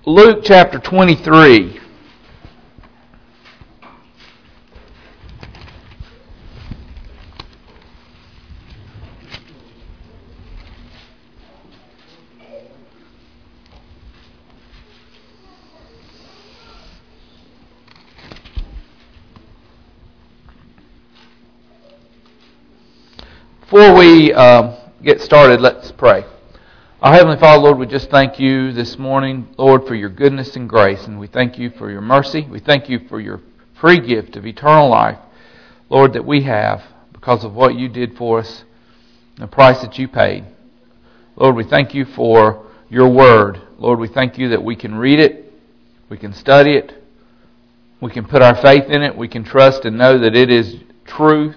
Luke chapter 23. Before we get started, let's pray. Our Heavenly Father, Lord, we just thank you this morning, Lord, for your goodness and grace, and we thank you for your mercy. We thank you for your free gift of eternal life, Lord, that we have because of what you did for us, the price that you paid. Lord, we thank you for your word. Lord, we thank you that we can read it, we can study it, we can put our faith in it, we can trust and know that it is true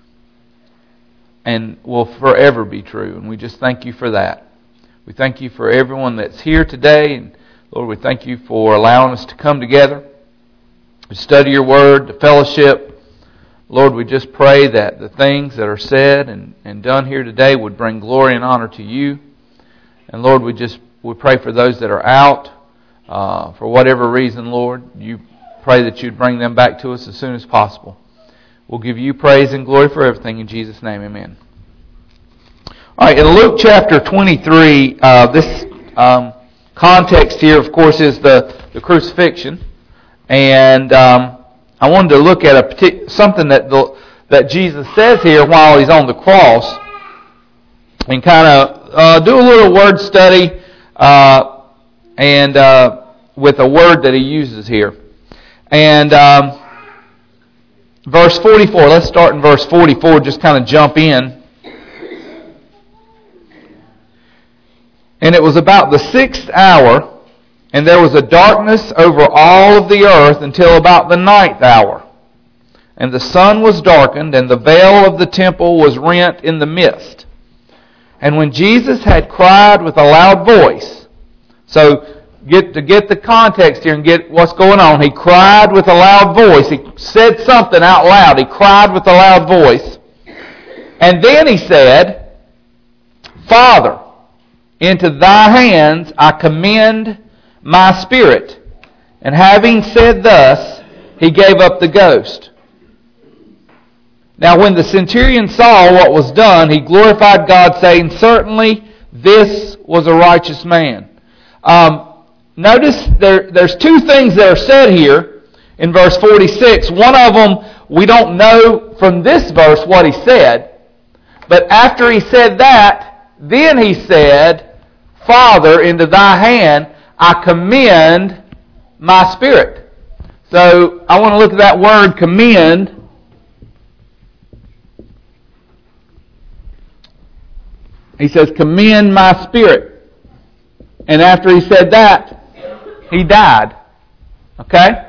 and will forever be true. And we just thank you for that. We thank you for everyone that's here today. And Lord, we thank you for allowing us to come together, to study your word, to fellowship. Lord, we just pray that the things that are said and done here today would bring glory and honor to you. And Lord, we pray for those that are out for whatever reason, Lord. You pray that you'd bring them back to us as soon as possible. We'll give you praise and glory for everything. In Jesus' name, amen. All right, in Luke chapter 23, this context here, of course, is the crucifixion. And I wanted to look at something that Jesus says here while he's on the cross and kind of do a little word study and with a word that he uses here. And verse 44, let's start in verse 44, just kind of jump in. And it was about the 6th hour, and there was a darkness over all of the earth until about the 9th hour. And the sun was darkened, and the veil of the temple was rent in the midst. And when Jesus had cried with a loud voice, so to get the context here and get what's going on, he cried with a loud voice. He said something out loud. He cried with a loud voice. And then he said, Father, into thy hands I commend my spirit. And having said thus, he gave up the ghost. Now when the centurion saw what was done, he glorified God, saying, Certainly this was a righteous man. Notice there's two things that are said here in verse 46. One of them, we don't know from this verse what he said. But after he said that, then he said, Father, into thy hand I commend my spirit. So I want to look at that word commend. He says, commend my spirit. And after he said that, he died. Okay?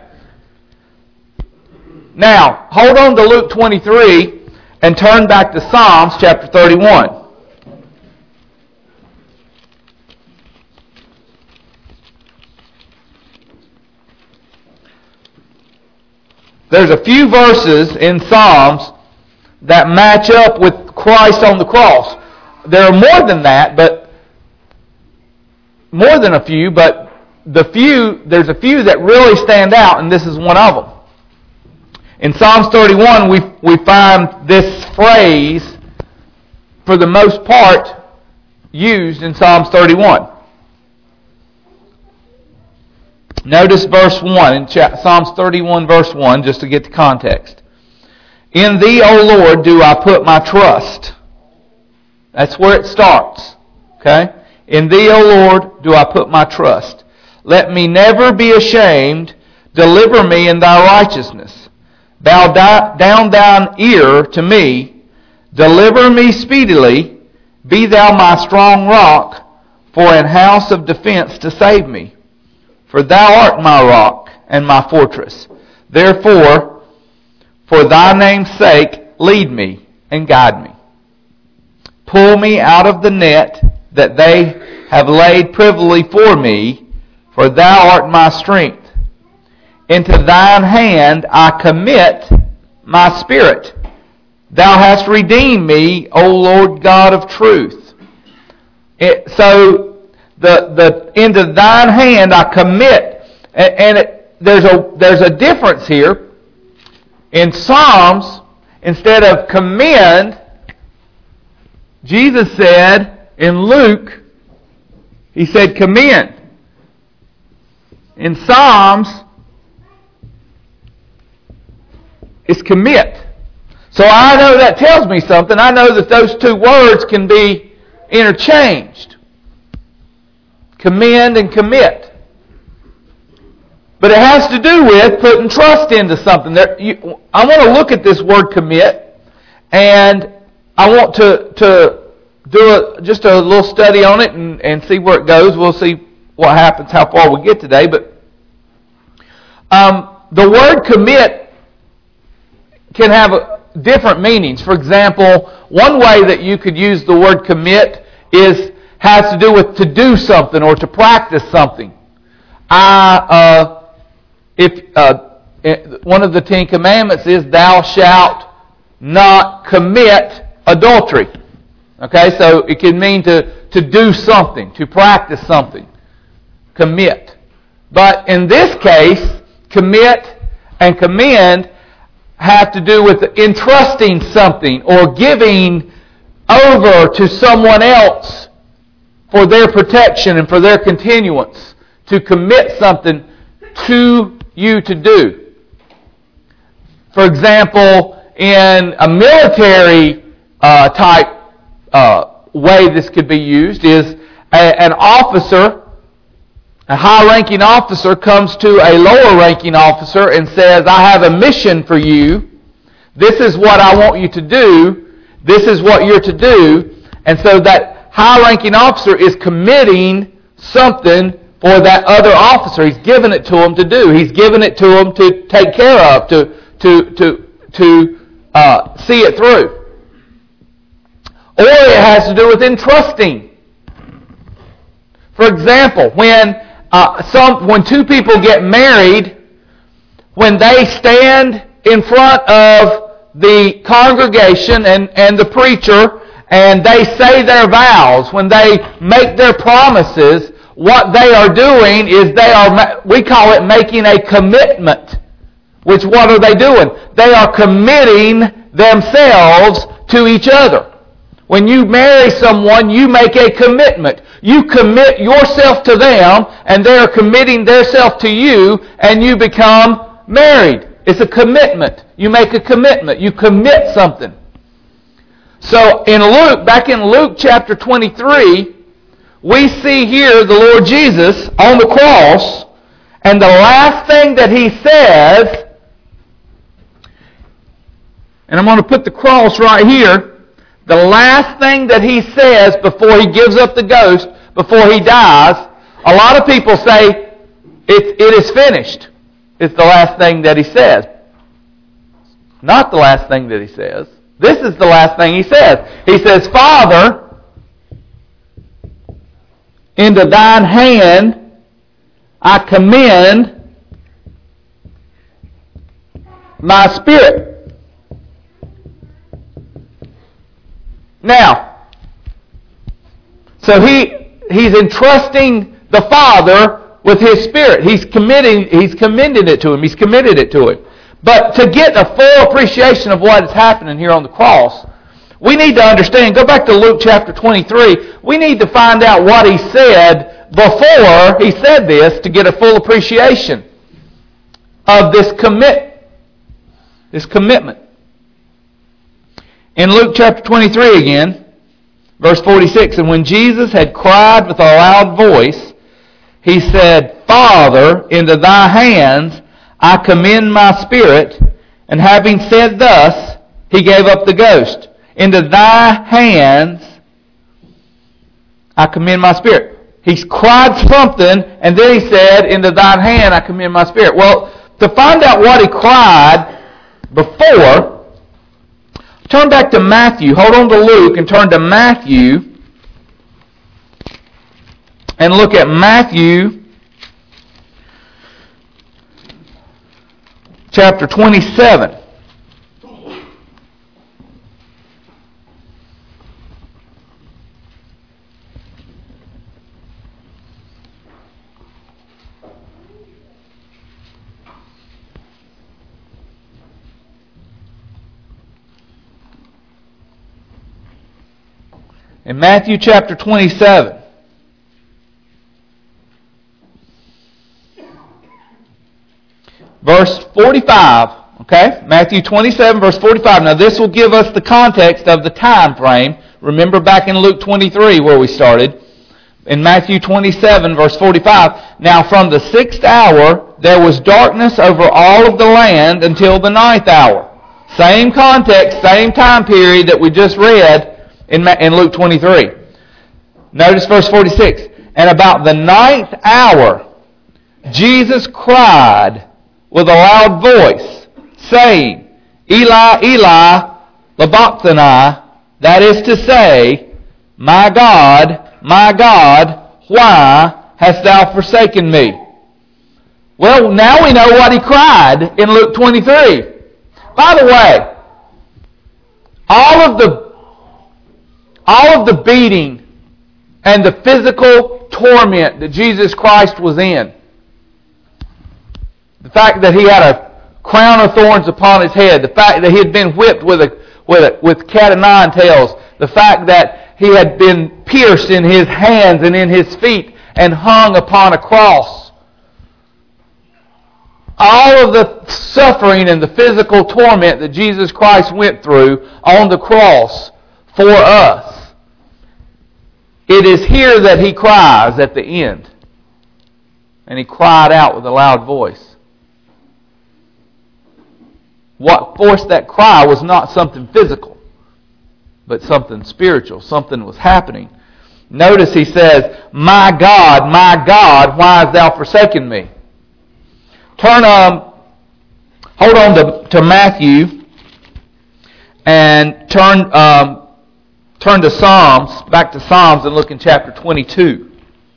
Now, hold on to Luke 23 and turn back to Psalms chapter 31. There's a few verses in Psalms that match up with Christ on the cross. There are more than that, but more than a few, but there's a few that really stand out, and this is one of them. In Psalms 31, we find this phrase, for the most part, used in Psalms 31. Notice verse 1, in Psalms 31, verse 1, just to get the context. In thee, O Lord, do I put my trust. That's where it starts. Okay? In thee, O Lord, do I put my trust. Let me never be ashamed. Deliver me in thy righteousness. Bow down thine ear to me. Deliver me speedily. Be thou my strong rock, for an house of defense to save me. For thou art my rock and my fortress. Therefore, for thy name's sake, lead me and guide me. Pull me out of the net that they have laid privily for me, for thou art my strength. Into thine hand I commit my spirit. Thou hast redeemed me, O Lord God of truth. So the into thine hand I commit. There's a difference here. In Psalms, instead of commend, Jesus said in Luke, He said commend. In Psalms, it's commit. So I know that tells me something. I know that those two words can be interchanged. Commend and commit. But it has to do with putting trust into something. I want to look at this word commit, and I want to do just a little study on it and see where it goes. We'll see what happens, how far we get today. But the word commit can have different meanings. For example, one way that you could use the word commit has to do with to do something or to practice something. One of the Ten Commandments is thou shalt not commit adultery. Okay, so it can mean to do something, to practice something. Commit. But in this case, commit and commend have to do with entrusting something or giving over to someone else for their protection and for their continuance. To commit something to you to do. For example, in a military type way this could be used is an officer, a high-ranking officer comes to a lower-ranking officer and says, I have a mission for you. This is what I want you to do. This is what you're to do. And so that high-ranking officer is committing something for that other officer. He's given it to him to do. He's given it to him to take care of, to see it through. Or it has to do with entrusting. For example, when two people get married, when they stand in front of the congregation and the preacher, and they say their vows, when they make their promises, what they are doing is we call it making a commitment. Which what are they doing? They are committing themselves to each other. When you marry someone, you make a commitment. You commit yourself to them, and they are committing themselves to you, and you become married. It's a commitment. You make a commitment. You commit something. So back in Luke chapter 23, we see here the Lord Jesus on the cross, and the last thing that He says, and I'm going to put the cross right here, the last thing that He says before He gives up the ghost, before He dies, a lot of people say, it is finished. It's the last thing that He says. Not the last thing that He says. This is the last thing He says. He says, Father, into thine hand I commend my spirit. Now, so he's entrusting the Father with His Spirit. He's commended it to Him. He's committed it to Him. But to get a full appreciation of what is happening here on the cross, we need to understand, go back to Luke chapter 23, we need to find out what He said before He said this to get a full appreciation of this commitment. In Luke chapter 23 again, verse 46, and when Jesus had cried with a loud voice, He said, Father, into thy hands I commend my spirit. And having said thus, He gave up the ghost. Into thy hands I commend my spirit. He cried something, and then He said, into thine hand I commend my spirit. Well, to find out what He cried before, turn back to Matthew. Hold on to Luke and turn to Matthew. And look at Matthew chapter 27. In Matthew chapter 27, verse 45, okay? Matthew 27, verse 45. Now this will give us the context of the time frame. Remember back in Luke 23 where we started. In Matthew 27, verse 45, now from the 6th hour there was darkness over all of the land until the 9th hour. Same context, same time period that we just read in Luke 23. Notice verse 46. And about the 9th hour, Jesus cried with a loud voice, saying, Eli, Eli, lama, that is to say, my God, why hast thou forsaken me? Well, now we know what he cried in Luke 23. By the way, all of the beating and the physical torment that Jesus Christ was in, the fact that he had a crown of thorns upon his head, the fact that he had been whipped with cat o' nine tails, the fact that he had been pierced in his hands and in his feet and hung upon a cross. All of the suffering and the physical torment that Jesus Christ went through on the cross for us. It is here that he cries at the end. And he cried out with a loud voice. What forced that cry was not something physical, but something spiritual. Something was happening. Notice he says, my God, why hast thou forsaken me? Hold on to Matthew and turn to Psalms, back to Psalms, and look in chapter 22.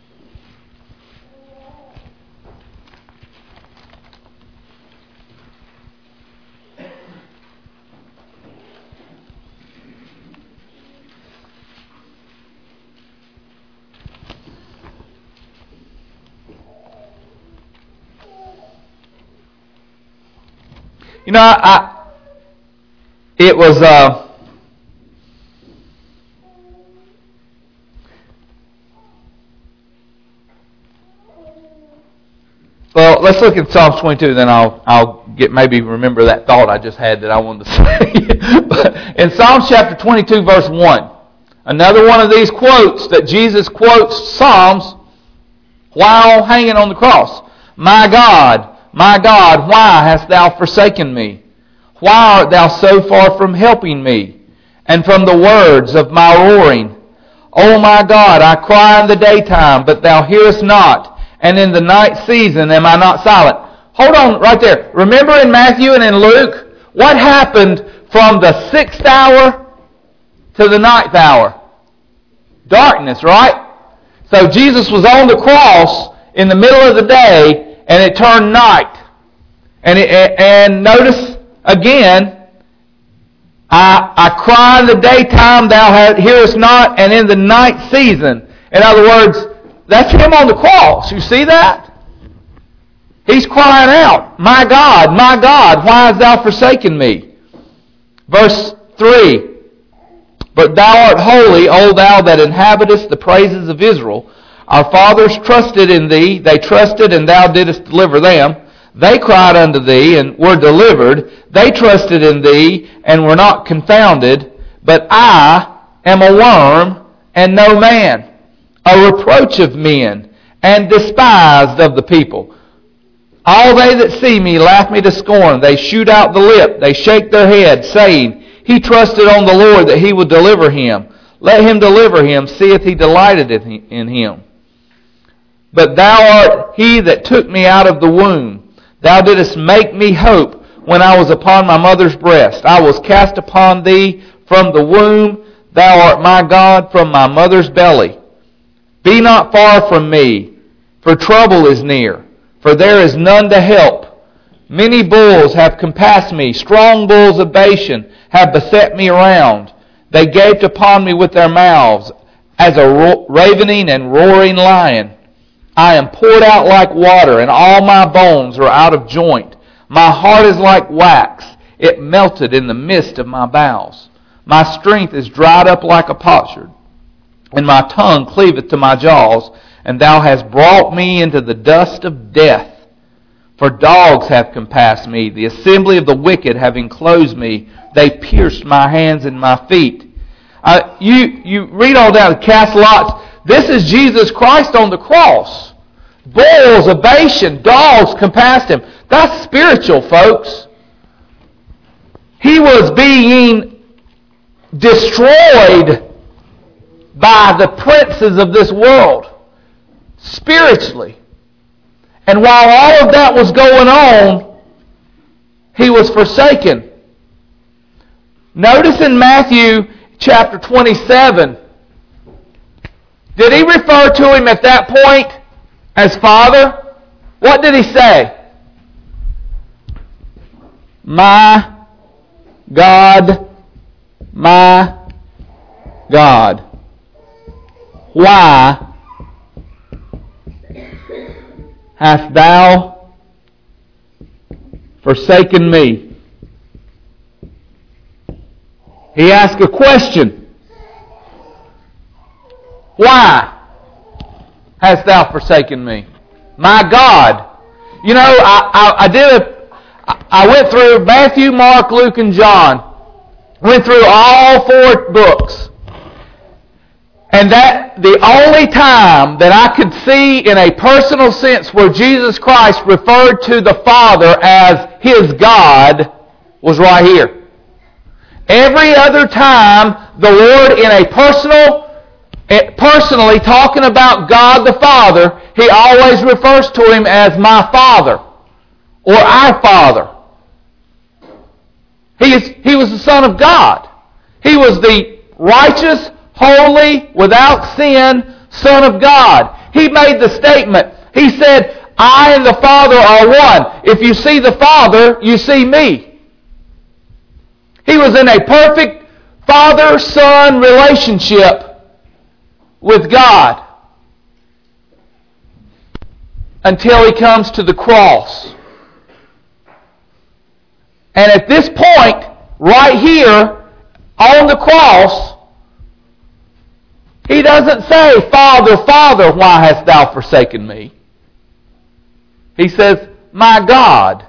You know, it was well, let's look at Psalms 22, then I'll maybe remember that thought I just had that I wanted to say. But in Psalms chapter 22, verse 1, another one of these quotes that Jesus quotes Psalms while hanging on the cross. My God, why hast thou forsaken me? Why art thou so far from helping me, and from the words of my roaring? O my God, I cry in the daytime, but thou hearest not, and in the night season am I not silent. Hold on right there. Remember in Matthew and in Luke, what happened from the 6th hour to the 9th hour? Darkness, right? So Jesus was on the cross in the middle of the day, and it turned night. And notice again, I cry in the daytime, thou hearest not, and in the night season. In other words, that's him on the cross. You see that? He's crying out, my God, why hast thou forsaken me? Verse 3, but thou art holy, O thou that inhabitest the praises of Israel. Our fathers trusted in thee, they trusted, and thou didst deliver them. They cried unto thee, and were delivered. They trusted in thee, and were not confounded. But I am a worm, and no man, a reproach of men, and despised of the people. All they that see me laugh me to scorn. They shoot out the lip, they shake their head, saying, He trusted on the Lord that he would deliver him. Let him deliver him, seeth he delighted in him. But thou art he that took me out of the womb. Thou didst make me hope when I was upon my mother's breast. I was cast upon thee from the womb. Thou art my God from my mother's belly. Be not far from me, for trouble is near, for there is none to help. Many bulls have compassed me. Strong bulls of Bashan have beset me around. They gaped upon me with their mouths as a ravening and roaring lion. I am poured out like water, and all my bones are out of joint. My heart is like wax. It melted in the midst of my bowels. My strength is dried up like a potsherd. and my tongue cleaveth to my jaws, and thou hast brought me into the dust of death. For dogs have compassed me, the assembly of the wicked have enclosed me, they pierced my hands and my feet. You read all down, cast lots. This is Jesus Christ on the cross. Bulls of Bashan, dogs compassed him. That's spiritual, folks. He was being destroyed by the princes of this world, spiritually. And while all of that was going on, he was forsaken. Notice in Matthew chapter 27, did he refer to him at that point as Father? What did he say? My God, my God, why hast thou forsaken me? He asked a question. Why hast thou forsaken me? My God. You know, I went through Matthew, Mark, Luke, and John. Went through all 4 books. And that the only time that I could see in a personal sense where Jesus Christ referred to the Father as His God was right here. Every other time the Lord in a personally talking about God the Father, He always refers to Him as my Father or our Father. He was the Son of God. He was the righteous, holy, without sin Son of God. He made the statement. He said, I and the Father are one. If you see the Father, you see me. He was in a perfect father-son relationship with God until He comes to the cross. And at this point, right here, on the cross, He doesn't say, Father, Father, why hast thou forsaken me? He says, my God,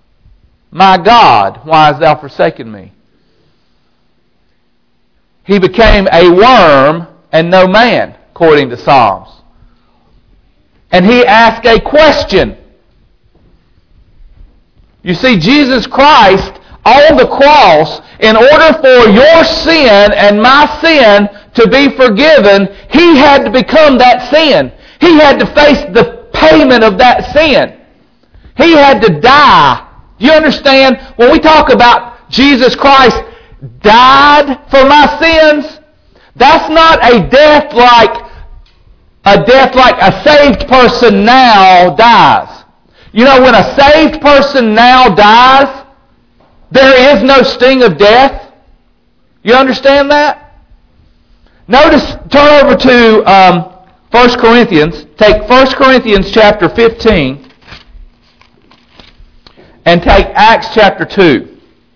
why hast thou forsaken me? He became a worm and no man, according to Psalms. And He asked a question. You see, Jesus Christ on the cross, in order for your sin and my sin to be forgiven, He had to become that sin. He had to face the payment of that sin. He had to die. Do you understand? When we talk about Jesus Christ died for my sins, that's not a death like a saved person now dies. You know, when a saved person now dies, there is no sting of death. You understand that? Notice, turn over to 1 Corinthians. Take 1 Corinthians chapter 15 and take Acts chapter 2.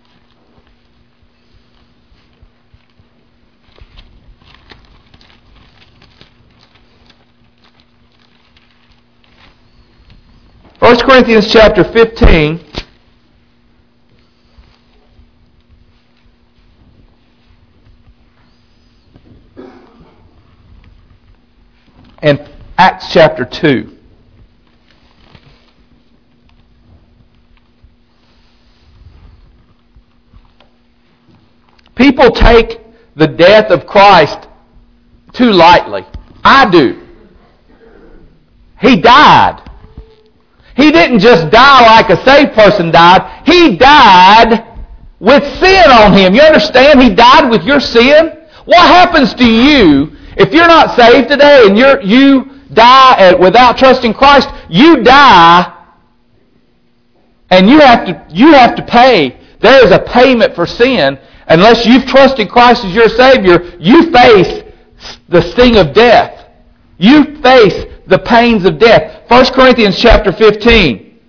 First Corinthians chapter 15 and Acts chapter 2. People take the death of Christ too lightly. I do. He died. He didn't just die like a saved person died. He died with sin on Him. You understand? He died with your sin. What happens to you if you're not saved today and you die without trusting Christ? You die and you have to pay. There is a payment for sin. Unless you've trusted Christ as your Savior, you face the sting of death. You face the pains of death. 1 Corinthians chapter 15.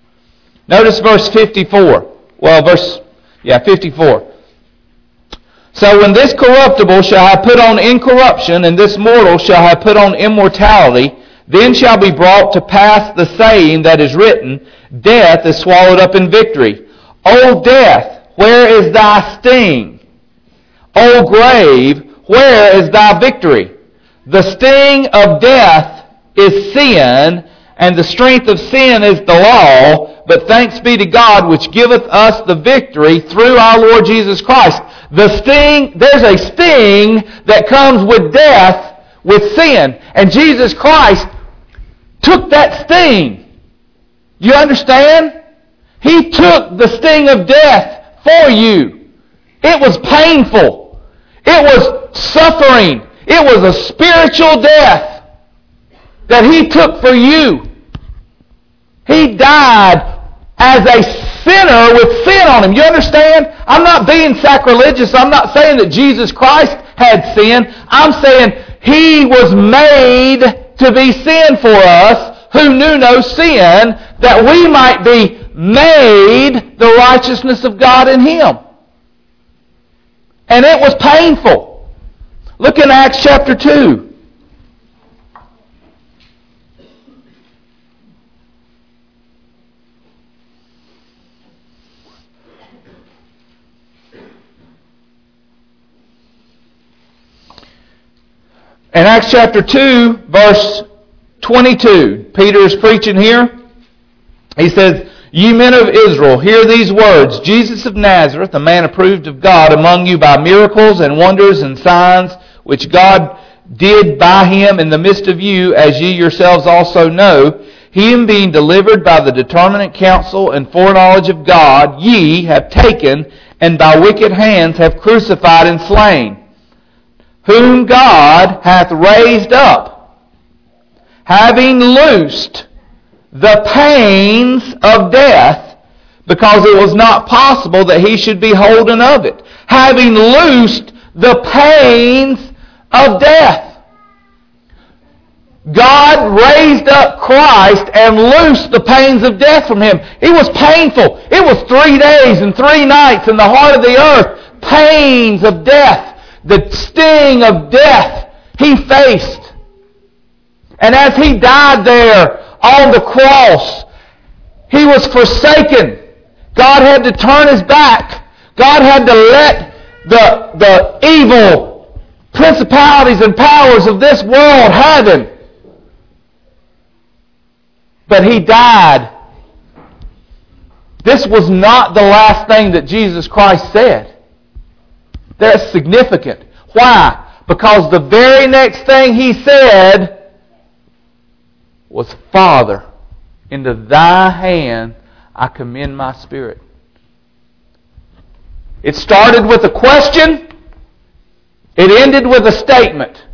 Notice verse 54. 54. So when this corruptible shall have put on incorruption, and this mortal shall have put on immortality, then shall be brought to pass the saying that is written, Death is swallowed up in victory. O death, where is thy sting? O grave, where is thy victory? The sting of death is sin, and the strength of sin is the law, but thanks be to God which giveth us the victory through our Lord Jesus Christ. The sting, there's a sting that comes with death, with sin, and Jesus Christ took that sting. You understand? He took the sting of death for you. It was painful. It was suffering. It was a spiritual death that He took for you. He died as a sinner with sin on Him. You understand? I'm not being sacrilegious. I'm not saying that Jesus Christ had sin. I'm saying He was made to be sin for us who knew no sin, that we might be made the righteousness of God in Him. And it was painful. Look in Acts chapter 2. In Acts chapter 2, verse 22, Peter is preaching here. He says, Ye men of Israel, hear these words. Jesus of Nazareth, a man approved of God among you by miracles and wonders and signs, which God did by Him in the midst of you, as ye yourselves also know, Him being delivered by the determinate counsel and foreknowledge of God, ye have taken, and by wicked hands have crucified and slain, whom God hath raised up, having loosed the pains of death, because it was not possible that He should be holden of it. Having loosed the pains of death. God raised up Christ and loosed the pains of death from Him. It was painful. It was 3 days and 3 nights in the heart of the earth. Pains of death. The sting of death He faced. And as He died there on the cross, He was forsaken. God had to turn His back. God had to let the evil principalities and powers of this world have Him. But He died. This was not the last thing that Jesus Christ said. That's significant. Why? Because the very next thing He said was, Father, into Thy hand I commend my spirit. It started with a question. It ended with a statement.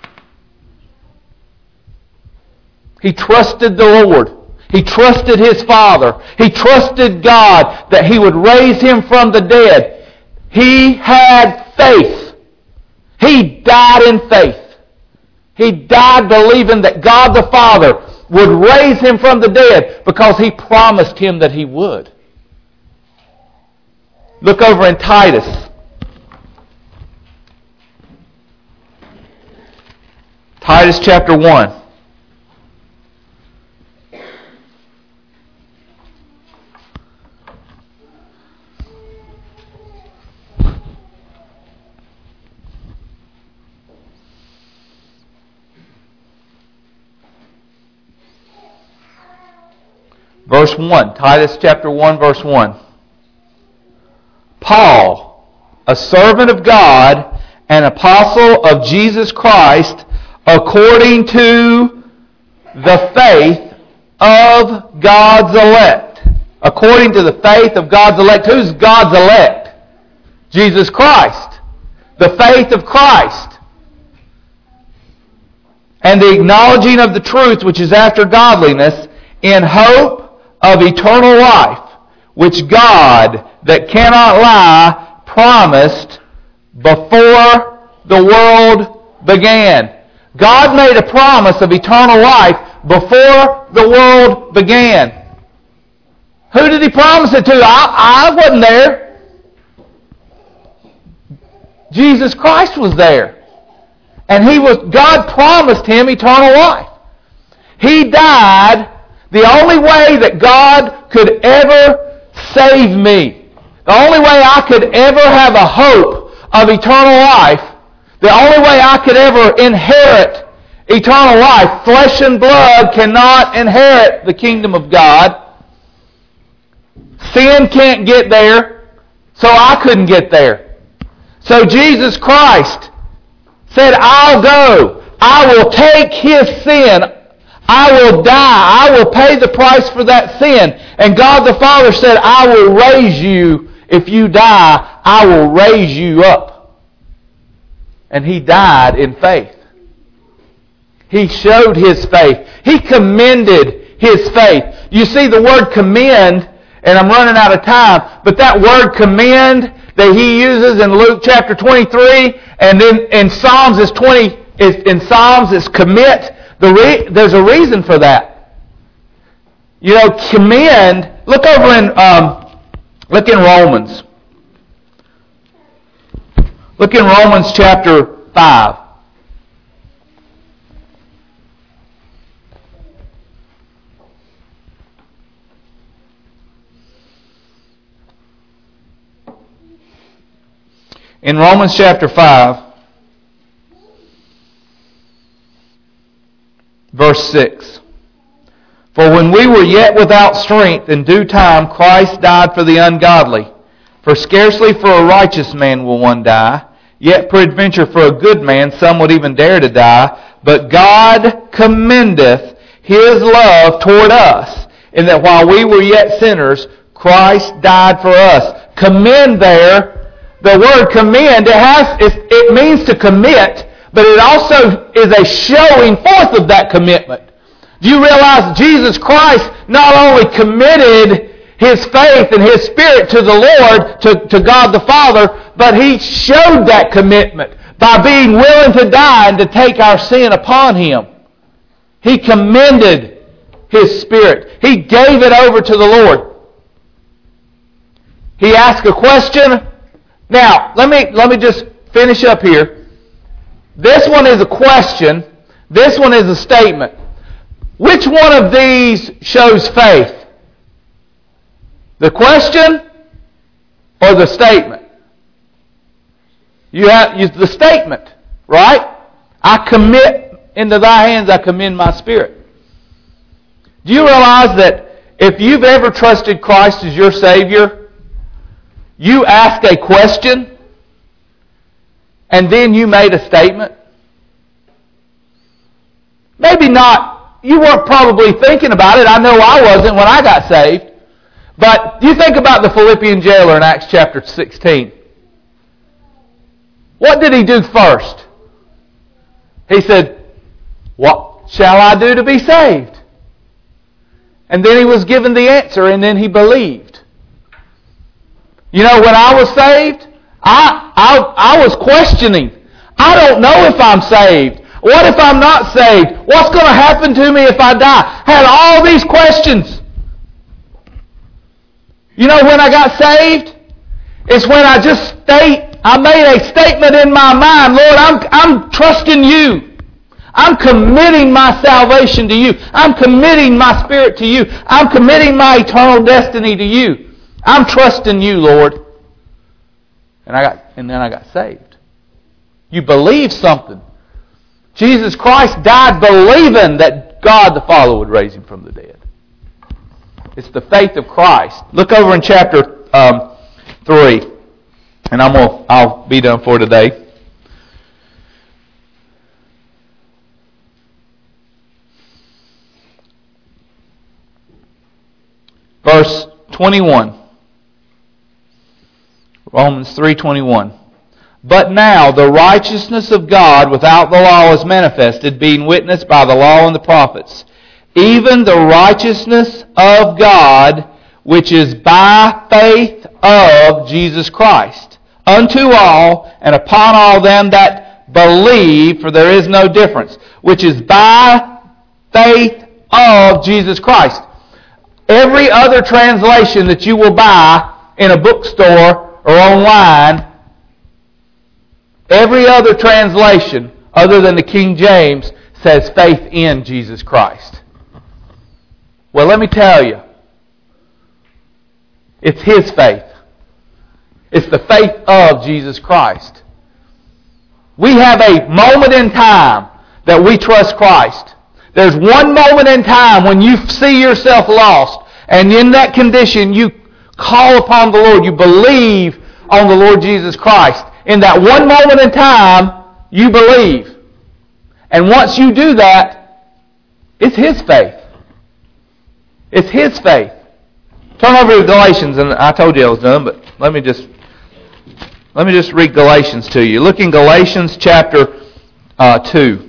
He trusted the Lord. He trusted His Father. He trusted God that He would raise Him from the dead. He had faith. He died in faith. He died believing that God the Father would raise Him from the dead because He promised Him that He would. Look over in Titus. Titus chapter 1. Verse 1, Titus chapter 1, verse 1. Paul, a servant of God, an apostle of Jesus Christ, according to the faith of God's elect. According to the faith of God's elect. Who's God's elect? Jesus Christ. The faith of Christ. And the acknowledging of the truth which is after godliness, in hope of eternal life, which God, that cannot lie, promised before the world began. God made a promise of eternal life before the world began. Who did He promise it to? I wasn't there. Jesus Christ was there. And God promised him eternal life. He died the only way that God could ever save me. The only way I could ever have a hope of eternal life. The only way I could ever inherit eternal life. Flesh and blood cannot inherit the kingdom of God. Sin can't get there, so I couldn't get there. So Jesus Christ said, I'll go. I will take his sin. I will die. I will pay the price for that sin. And God the Father said, I will raise you. If you die, I will raise you up. And he died in faith. He showed his faith. He commended his faith. You see the word commend, and I'm running out of time, but that word commend that he uses in Luke chapter 23, and then in Psalms is commit. There's a reason for that. You know, commend. Look in Romans. Look in Romans chapter 5. In Romans chapter 5, verse 6. For when we were yet without strength, in due time Christ died for the ungodly. For scarcely for a righteous man will one die, yet peradventure for a good man some would even dare to die. But God commendeth his love toward us, in that while we were yet sinners, Christ died for us. Commend there. The word commend, it means to commit, but it also is a showing forth of that commitment. Do you realize Jesus Christ not only committed his faith and his spirit to the Lord, to God the Father, but he showed that commitment by being willing to die and to take our sin upon him. He commended his spirit. He gave it over to the Lord. He asked a question. Now, let me just finish up here. This one is a question. This one is a statement. Which one of these shows faith? The question or the statement? You have the statement, right? I commit into thy hands, I commend my spirit. Do you realize that if you've ever trusted Christ as your Savior, you ask a question, and then you made a statement? Maybe not, you weren't probably thinking about it. I know I wasn't when I got saved. But you think about the Philippian jailer in Acts chapter 16. What did he do first? He said, what shall I do to be saved? And then he was given the answer, and then he believed. You know, when I was saved, I was questioning. I don't know if I'm saved. What if I'm not saved? What's going to happen to me if I die? I had all these questions. You know when I got saved? It's when I made a statement in my mind, Lord, I'm trusting you. I'm committing my salvation to you. I'm committing my spirit to you. I'm committing my eternal destiny to you. I'm trusting you, Lord. And then I got saved. You believe something. Jesus Christ died believing that God the Father would raise him from the dead. It's the faith of Christ. Look over in chapter 3, and I'll be done for today. Verse 21. Romans 3:21. But now the righteousness of God without the law is manifested, being witnessed by the law and the prophets, even the righteousness of God, which is by faith of Jesus Christ, unto all and upon all them that believe, for there is no difference, which is by faith of Jesus Christ. Every other translation that you will buy in a bookstore or online Every other translation, other than the King James, says faith in Jesus Christ. Well, let me tell you, it's His faith. It's the faith of Jesus Christ. We have a moment in time that we trust Christ. There's one moment in time when you see yourself lost, and in that condition you call upon the Lord, you believe on the Lord Jesus Christ. In that one moment in time, you believe. And once you do that, it's His faith. It's His faith. Turn over to Galatians, and I told you I was done, but let me just read Galatians to you. Look in Galatians chapter 2.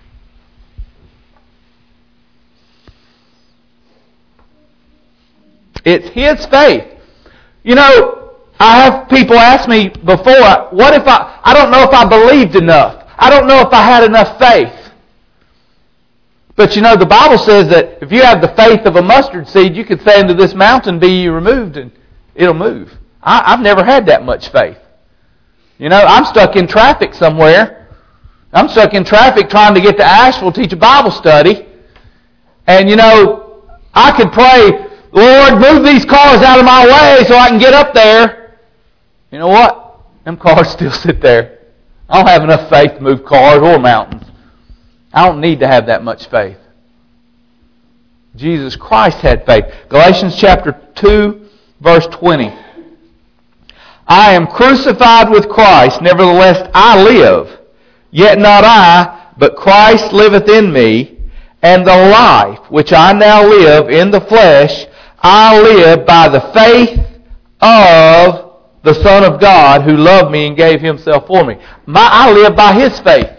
It's His faith. You know, I have people ask me before, what if I don't know if I believed enough. I don't know if I had enough faith. But you know, the Bible says that if you have the faith of a mustard seed, you could say unto this mountain, be ye removed, and it'll move. I've never had that much faith. You know, I'm stuck in traffic somewhere. I'm stuck in traffic trying to get to Asheville, teach a Bible study. And you know, I could pray, Lord, move these cars out of my way so I can get up there. You know what? Them cars still sit there. I don't have enough faith to move cars or mountains. I don't need to have that much faith. Jesus Christ had faith. Galatians chapter 2, verse 20. I am crucified with Christ, nevertheless I live. Yet not I, but Christ liveth in me, and the life which I now live in the flesh, I live by the faith of the Son of God who loved me and gave Himself for me. I live by His faith.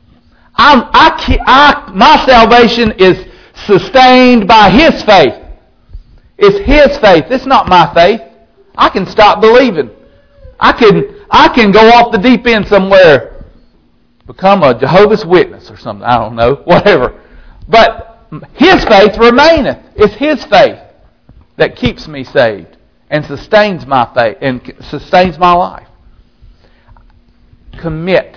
My salvation is sustained by His faith. It's His faith. It's not my faith. I can stop believing. I can go off the deep end somewhere, become a Jehovah's Witness or something. I don't know, whatever. But His faith remaineth. It's His faith that keeps me saved and sustains my faith and sustains my life. Commit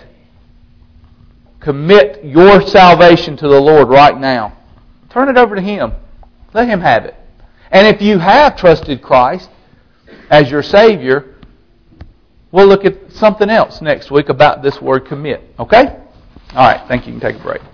your salvation to the Lord right now. Turn it over to Him. Let Him have it. And if you have trusted Christ as your Savior, we'll look at something else next week about this word commit. Okay? All right. Thank you. You can take a break.